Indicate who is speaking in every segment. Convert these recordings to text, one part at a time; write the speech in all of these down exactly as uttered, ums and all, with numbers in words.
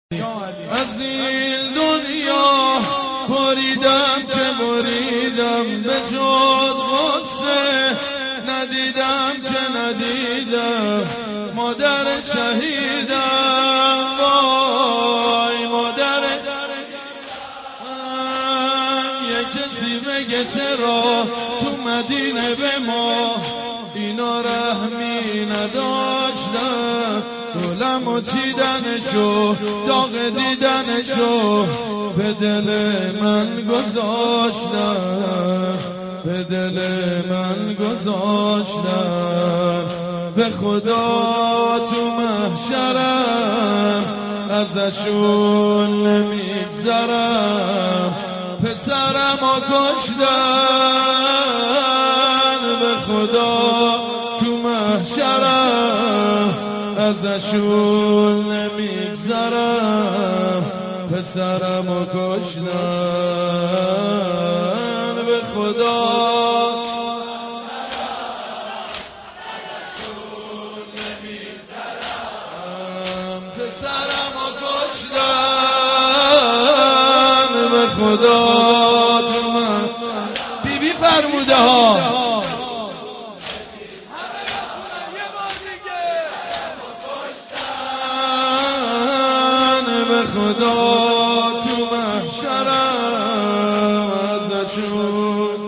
Speaker 1: از این دنیا بریدم که بریدم، به جز غصه ندیدم که ندیدم. مادر شهیدم، وای مادر. یک کسی بگه چرا تو مدینه به ما اینا رحمی نداشتن؟ دلمو چیدنشو، داغ دیدنشو به دل من گذاشتن، به دل من گذاشتن. به خدا تو محشرم ازشون نمیگذرم، پسرمو کشتن. به خدا تو محشرم ازشون نمیگذرم، پسرمو کشتن. به خدا ازشون نمیگذرم، پسرمو کشتن. به خدا تو من بی بی فرموده ها خدا تو محشرم ازشون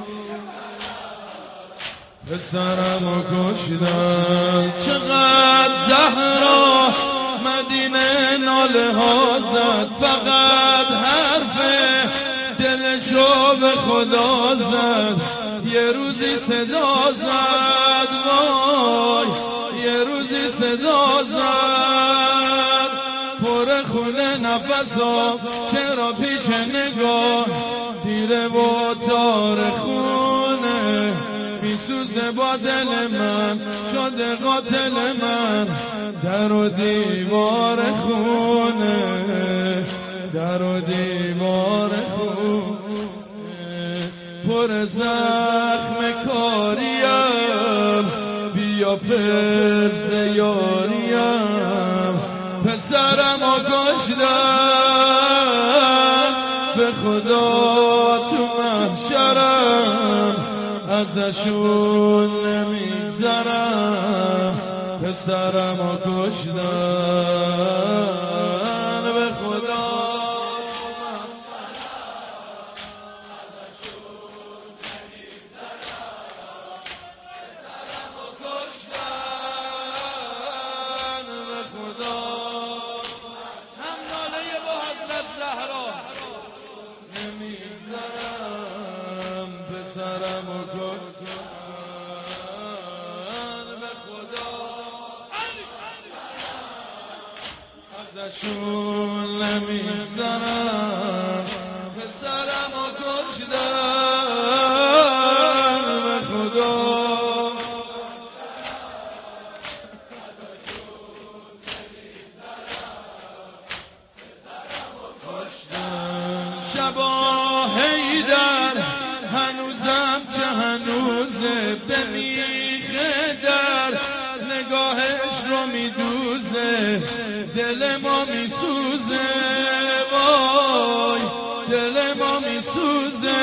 Speaker 1: پسرمو کشتن. چقدر زهرا مدینه ناله ها زد، فقط حرف دلشو به خدا زد. یه روزی صدا زد، وای یه روزی صدا زد. پر خونه نفسا چرا پیش نگاه تیره و تار خونه میسوزه با دل من، شده قاتل من. در و دیوار خونه، در و دیوار خونه پر زخم کاریم، بیا فز یاریم. پسرمو کشتن، به خدا تو محشرم ازشون نمیگذرم، پسرمو کشتن. به خدا ازشون نمیگذرم، پسرمو کشتن. به خدا نمیگذرم، پسرمو کشتن. به خدا ازشون نمیگذرم، پسرمو کشتن. به خدا شبا حیدر هنوزم که هنوزه، به میخه در نگاهش رو میدوزه. دل ما میسوزه، وای دل ما میسوزه.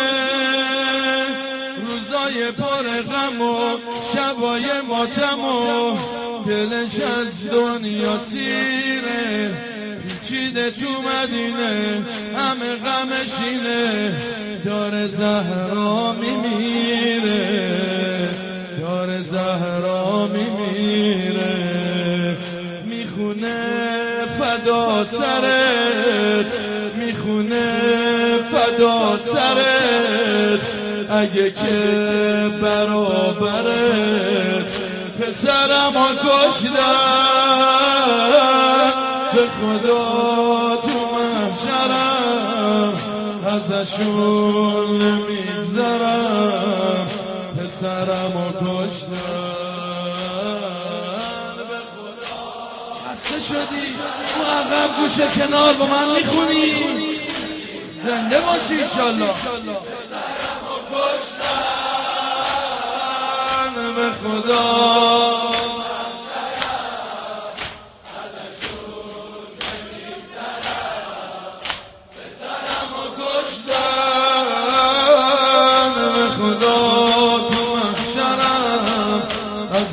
Speaker 1: روزای پر غم و شبای ماتم و دلش از دنیا سیره. پیچیده تو مدینه همه غمشینه، دار زهرا میمیره، دار زهرا میمیره. میخونه فدا سرت، میخونه فدا سرت، اگه که برابرت. پسرمو کشتن، به خدا تو محشرم ازشون نمیگذرم، پسرمو کشتن. به خدا خسته شدی اون عقب گوشه کنار با من میخونی؟ زنده باشی انشالله. پسرمو کشتن، به خدا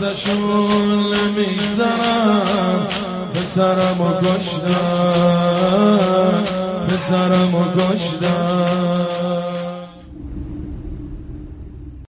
Speaker 1: ازشون نمیگذرم، پسرمو کشتن، پسرمو کشتن.